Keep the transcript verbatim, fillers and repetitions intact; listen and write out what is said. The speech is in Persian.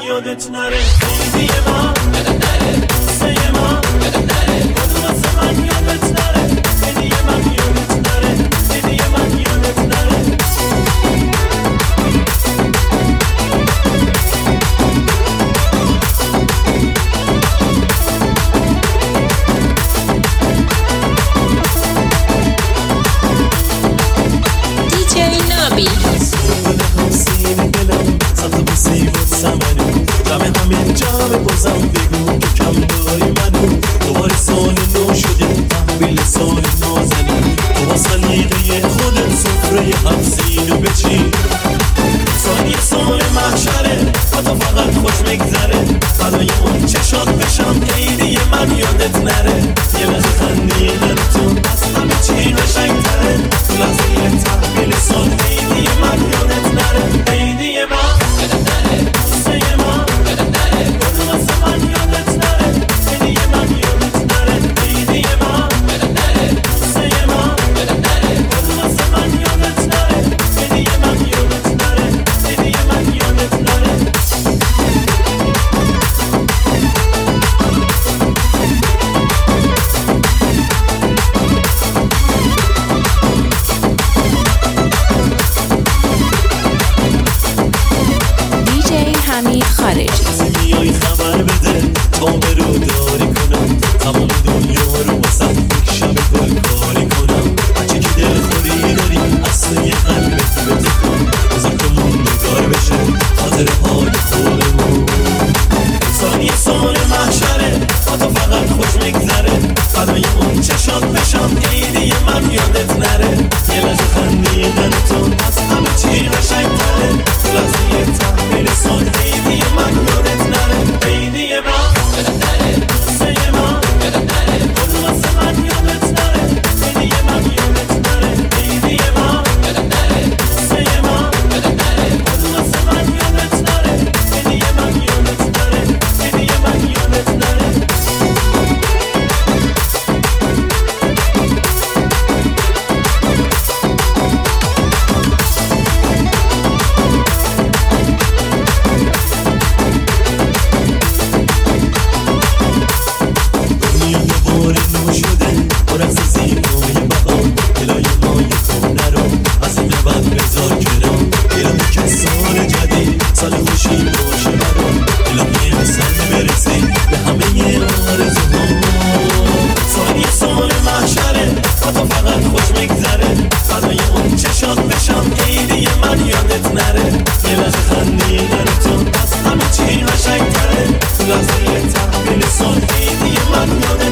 یادت نره عیدی ما یادت نره سه ما یادت نره خود واسه من یادت نره عیدی من یادت نره عیدی من یادت نره جمع همین جمع بازم بگو که کم داری منو دوباره سال نو شده تحویل سال نازنی تو با سلیقه خودت سفره هفزینو بچین سالی سال محشره با تو فقط خوش میگذره فدای اون چشات بشم عیدی من یادت نره یه لحظه خندیدن تو از همه چی قشنگ‌تره تو لحظه تحویل سال عیدی من یادت نره عیدی من یادت نره سه ما یادت نره خود واسه من یادت نره عیدی من یادت نره عیدی من یادت نره سه ما یادت نره خود واسه من یادت نره عیدی من یادت نره عیدی من یادت نره حمید خارجی میای خبر بده تا برو داری کنم تمام دنیا رو واسه یک شب گل کاری کنم بچه که دل خوری داری اصلا یه قلبت بده کن بذار که موندگار بشه خاطره های خودمون سالی سال محشره با تو فقط خوش میگذره فدای اون چشات بشم عیدی من یادت نره یه لحظه خندیدن تو از همه چی قشنگ‌تره تو لحظه تحویل سال عیدی من یادت نره عیدی من یادت نره سه ما یادت نره خود واسه من یادت نره عیدی من یادت نره عیدی من یادت نره سه ما یادت نره خود واسه من یادت نره عیدی من یادت نره عیدی من یادت نره سال خوشی باشه برام الهی حسن برسی به همه آرزوها سالی سال محشره با تو فقط خوش میگذره فدای اون چشات بشم عیدی من یادت نره یه لحظه خندیدن تو از همه چی قشنگ‌تره تو لحظه تحویل سال عیدی من یادت